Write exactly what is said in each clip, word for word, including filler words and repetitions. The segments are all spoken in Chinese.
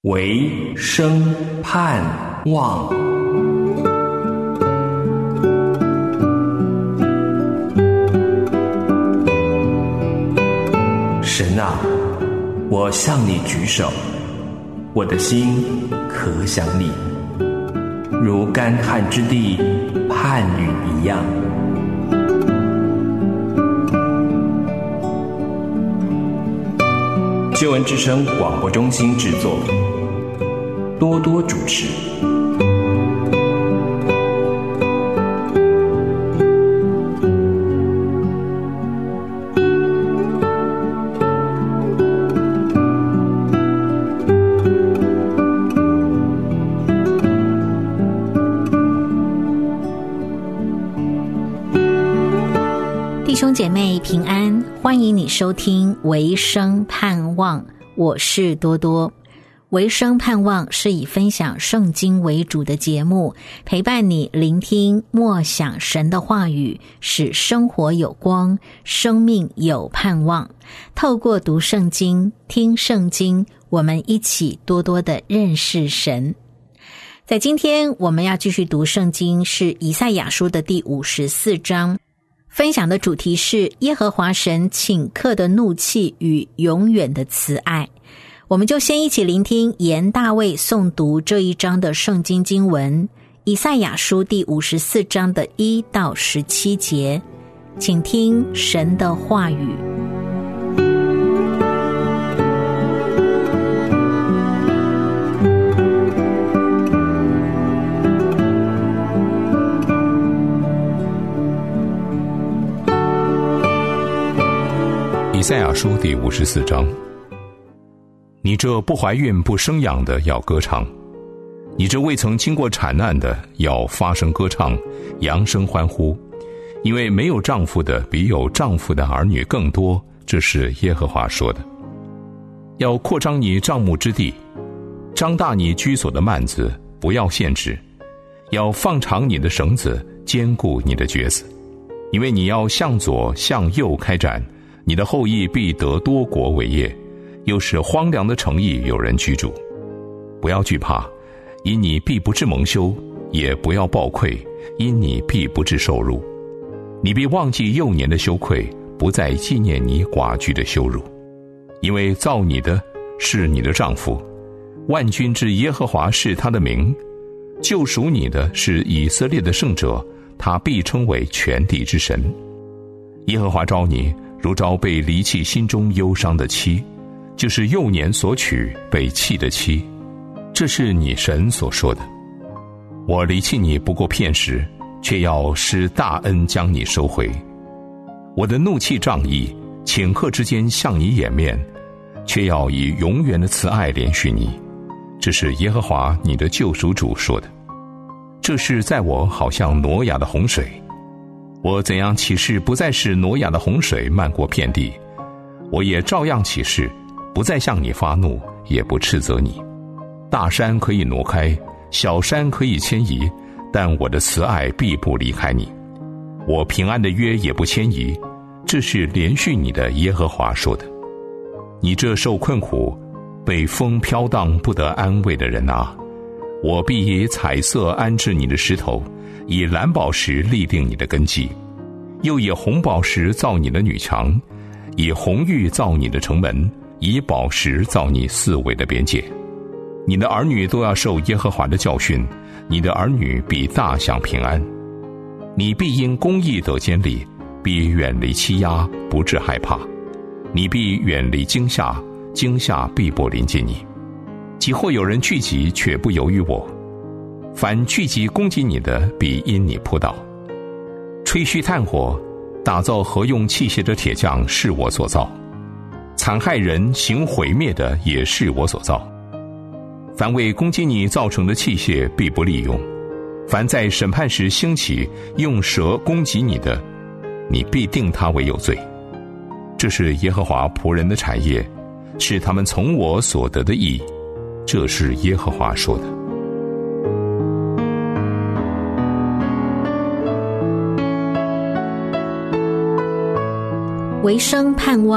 唯生盼望。神啊，我向你举手，我的心可想你，如干旱之地盼雨一样。救恩之声广播中心制作，多多主持。 弟兄姐妹平安，欢迎你收听维生盼望，我是多多。维生盼望是以分享圣经为主的节目，陪伴你聆听默想神的话语，使生活有光，生命有盼望。透过读圣经、听圣经，我们一起多多的认识神。在今天我们要继续读圣经，是以赛亚书的第五十四章，分享的主题是耶和华神顷刻的怒气与永远的慈爱。我们就先一起聆听严大卫诵读这一章的圣经经文，以赛亚书第五十四章的一到十七节，请听神的话语。 以赛亚书第五十四章，你这不怀孕不生养的要歌唱，你这未曾经过产难的要发声歌唱，扬声欢呼，因为没有丈夫的比有丈夫的儿女更多，这是耶和华说的。要扩张你帐幕之地，张大你居所的幔子，不要限制，要放长你的绳子，坚固你的橛子，因为你要向左向右开展，你的后裔必得多国为业，又使荒凉的城邑有人居住。不要惧怕，因你必不致蒙羞；也不要抱愧，因你必不致受辱。你必忘记幼年的羞愧，不再纪念你寡居的羞辱。因为造你的是你的丈夫，万军之耶和华是他的名，救赎你的是以色列的圣者，他必称为全地之神。耶和华召你，如召被离弃心中忧伤的妻，就是幼年所娶被弃的妻，这是你神所说的。我离弃你不过片时，却要施大恩将你收回。我的怒气仗义，顷刻之间向你掩面，却要以永远的慈爱连续你，这是耶和华你的救赎主说的。这事在我好像挪亚的洪水，我怎样起誓不再使挪亚的洪水漫过遍地，我也照样起誓，不再向你发怒，也不斥责你。大山可以挪开，小山可以迁移，但我的慈爱必不离开你，我平安的约也不迁移，这是连续你的耶和华说的。你这受困苦被风飘荡不得安慰的人啊，我必以彩色安置你的石头，以蓝宝石立定你的根基，又以红宝石造你的女墙，以红玉造你的城门，以宝石造你四围的边界。你的儿女都要受耶和华的教训，你的儿女必大享平安。你必因公义得坚立，必远离欺压，不致害怕。你必远离惊吓，惊吓必不临近你。即或有人聚集，却不由于我。凡聚集攻击你的，必因你扑倒。吹嘘炭火，打造合用器械的铁匠是我所造，残害人行毁灭的也是我所造。凡为攻击你造成的器械必不利用，凡在审判时兴起用蛇攻击你的，你必定他为有罪。这是耶和华仆人的产业，是他们从我所得的义，这是耶和华说的。 维生盼望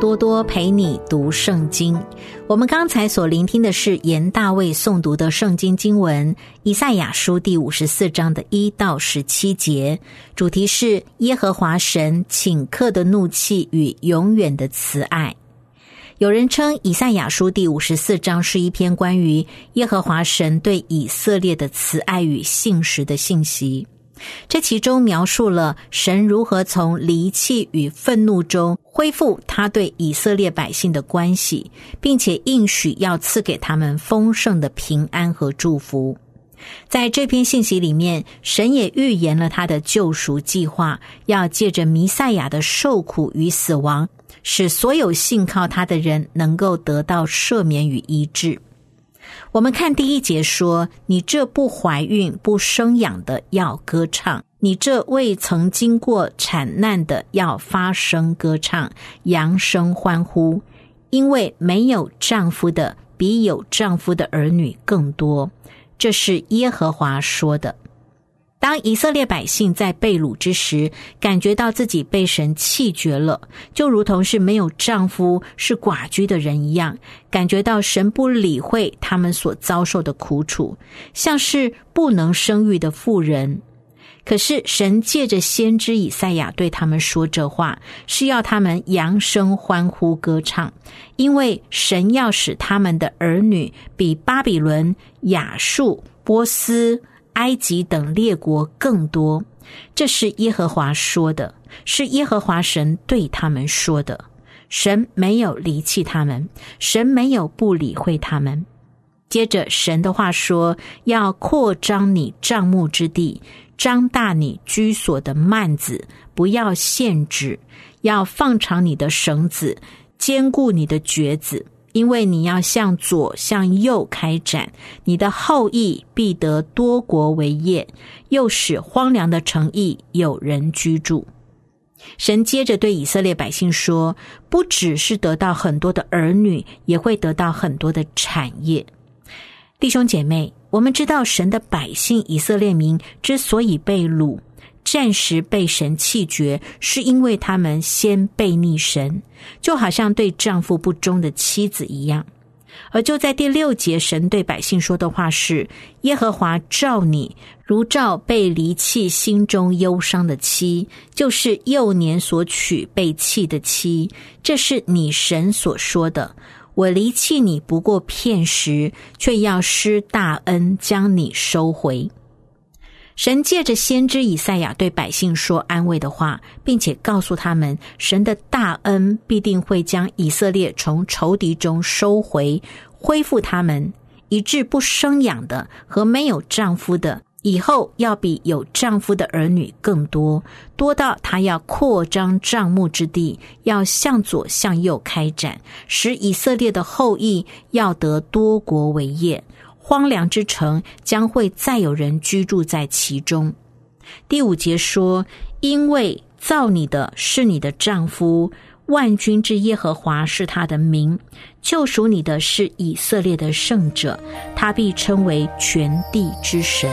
多多陪你读圣经。我们刚才所聆听的是严大卫诵读的圣经经文，以赛亚书第五十四章的一到十七节，主题是耶和华神顷刻的怒气与永远的慈爱。有人称以赛亚书第五十四章是一篇关于耶和华神对以色列的慈爱与信实的信息。这其中描述了神如何从离弃与愤怒中恢复他对以色列百姓的关系，并且应许要赐给他们丰盛的平安和祝福。在这篇信息里面，神也预言了他的救赎计划，要借着弥赛亚的受苦与死亡，使所有信靠他的人能够得到赦免与医治。我们看第一节说，你这不怀孕不生养的要歌唱，你这未曾经过产难的要发声歌唱，扬声欢呼，因为没有丈夫的比有丈夫的儿女更多，这是耶和华说的。当以色列百姓在被掳之时，感觉到自己被神弃绝了，就如同是没有丈夫是寡居的人一样，感觉到神不理会他们所遭受的苦楚，像是不能生育的妇人。可是神借着先知以赛亚对他们说这话，是要他们扬声欢呼歌唱，因为神要使他们的儿女比巴比伦、亚述、波斯、埃及等列国更多。这是耶和华说的，是耶和华神对他们说的。神没有离弃他们，神没有不理会他们。接着神的话说，要扩张你帐幕之地，张大你居所的幔子，不要限制，要放长你的绳子，坚固你的橛子，因为你要向左向右开展，你的后裔必得多国为业，又使荒凉的城邑有人居住。神接着对以色列百姓说，不只是得到很多的儿女，也会得到很多的产业。弟兄姐妹，我们知道神的百姓以色列民之所以被掳，暂时被神弃绝，是因为他们先背逆神，就好像对丈夫不忠的妻子一样。而就在第六节，神对百姓说的话是，耶和华照你如照被离弃心中忧伤的妻，就是幼年所娶被弃的妻，这是你神所说的。我离弃你不过片时，却要施大恩将你收回。神借着先知以赛亚对百姓说安慰的话，并且告诉他们，神的大恩必定会将以色列从仇敌中收回，恢复他们，以致不生养的和没有丈夫的以后要比有丈夫的儿女更多，多到他要扩张帐幕之地，要向左向右开展，使以色列的后裔要得多国为业，荒凉之城将会再有人居住在其中。第五节说，因为造你的是你的丈夫，万军之耶和华是他的名，救赎你的是以色列的圣者，他必称为全地之神。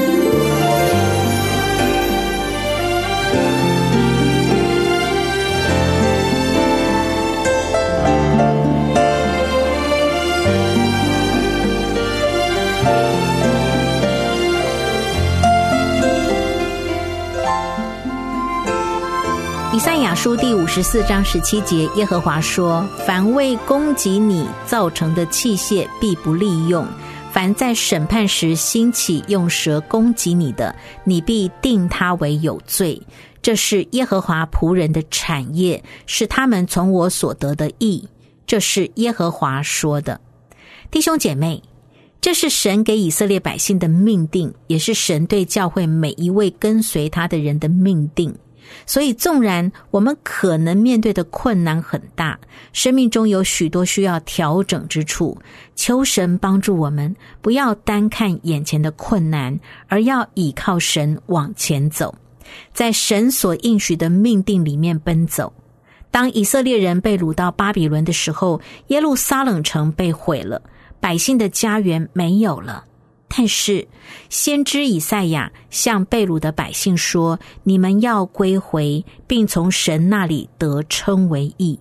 以赛亚书第五十四章十七节，耶和华说，凡为攻击你造成的器械必不利用，凡在审判时兴起用舌攻击你的，你必定他为有罪。这是耶和华仆人的产业，是他们从我所得的义。这是耶和华说的。弟兄姐妹，这是神给以色列百姓的命定，也是神对教会每一位跟随他的人的命定。所以纵然我们可能面对的困难很大，生命中有许多需要调整之处，求神帮助我们，不要单看眼前的困难，而要倚靠神往前走，在神所应许的命定里面奔走。当以色列人被掳到巴比伦的时候，耶路撒冷城被毁了，百姓的家园没有了。但是先知以赛亚向被掳的百姓说，你们要归回，并从神那里得称为义。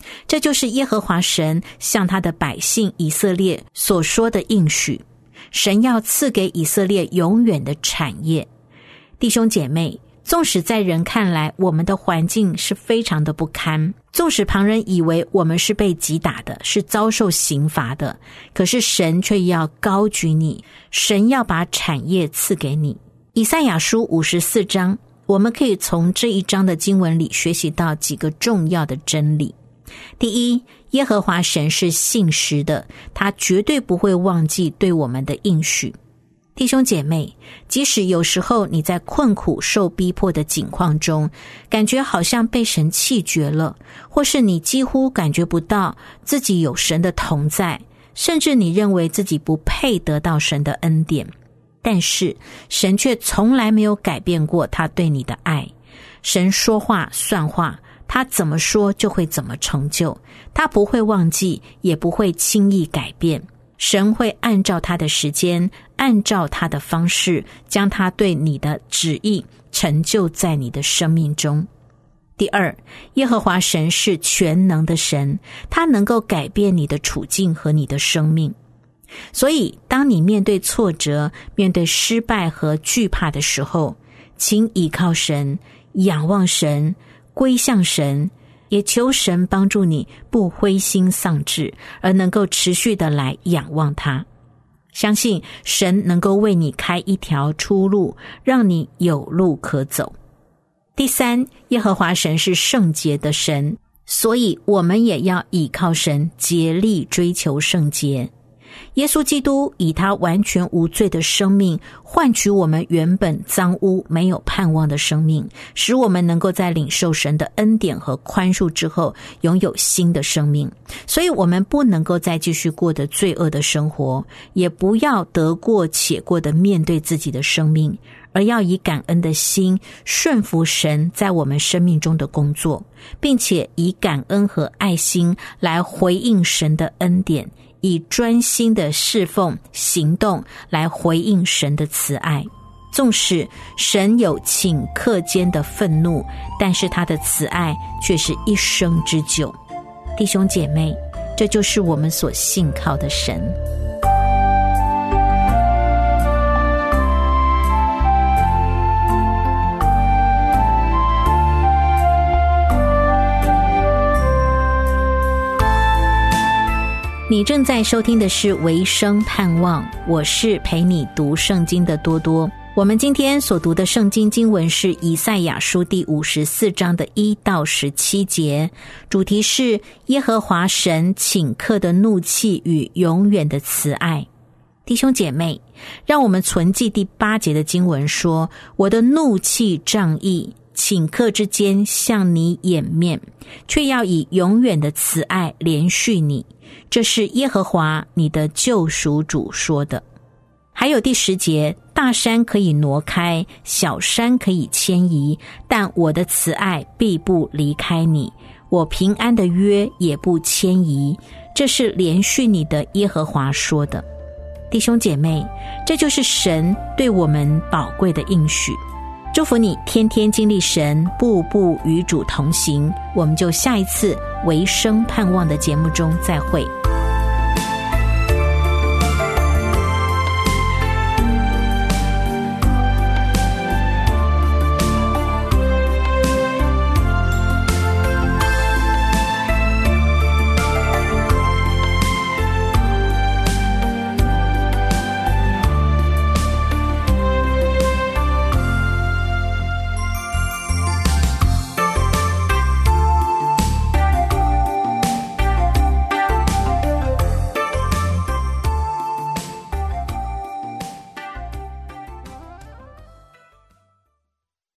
这就是耶和华神向他的百姓以色列所说的应许，神要赐给以色列永远的产业。弟兄姐妹，纵使在人看来我们的环境是非常的不堪，纵使旁人以为我们是被击打的，是遭受刑罚的，可是神却要高举你，神要把产业赐给你。以赛亚书五十四章，我们可以从这一章的经文里学习到几个重要的真理。第一，耶和华神是信实的，他绝对不会忘记对我们的应许。弟兄姐妹，即使有时候你在困苦受逼迫的境况中，感觉好像被神弃绝了，或是你几乎感觉不到自己有神的同在，甚至你认为自己不配得到神的恩典，但是神却从来没有改变过他对你的爱。神说话算话，他怎么说就会怎么成就，他不会忘记，也不会轻易改变。神会按照他的时间，按照他的方式，将他对你的旨意成就在你的生命中。第二，耶和华神是全能的神，他能够改变你的处境和你的生命。所以当你面对挫折，面对失败和惧怕的时候，请倚靠神，仰望神，归向神，也求神帮助你不灰心丧志，而能够持续的来仰望他。相信神能够为你开一条出路，让你有路可走。第三，耶和华神是圣洁的神，所以我们也要倚靠神，竭力追求圣洁。耶稣基督以他完全无罪的生命换取我们原本脏污没有盼望的生命，使我们能够在领受神的恩典和宽恕之后拥有新的生命。所以我们不能够再继续过得罪恶的生活，也不要得过且过的面对自己的生命，而要以感恩的心顺服神在我们生命中的工作，并且以感恩和爱心来回应神的恩典，以专心的侍奉行动来回应神的慈爱。纵使神有顷刻间的愤怒，但是他的慈爱却是一生之久。弟兄姐妹，这就是我们所信靠的神。你正在收听的是维生盼望，我是陪你读圣经的多多。我们今天所读的圣经经文是以赛亚书第五十四章的一到十七节，主题是耶和华神顷刻的怒气与永远的慈爱。弟兄姐妹，让我们存记第八节的经文说，我的怒气仗义，顷刻之间向你掩面，却要以永远的慈爱连续你，这是耶和华你的救赎主说的。还有第十节，大山可以挪开，小山可以迁移，但我的慈爱必不离开你，我平安的约也不迁移，这是连续你的耶和华说的。弟兄姐妹，这就是神对我们宝贵的应许。祝福你天天经历神，步步与主同行。我们就下一次维生盼望的节目中再会。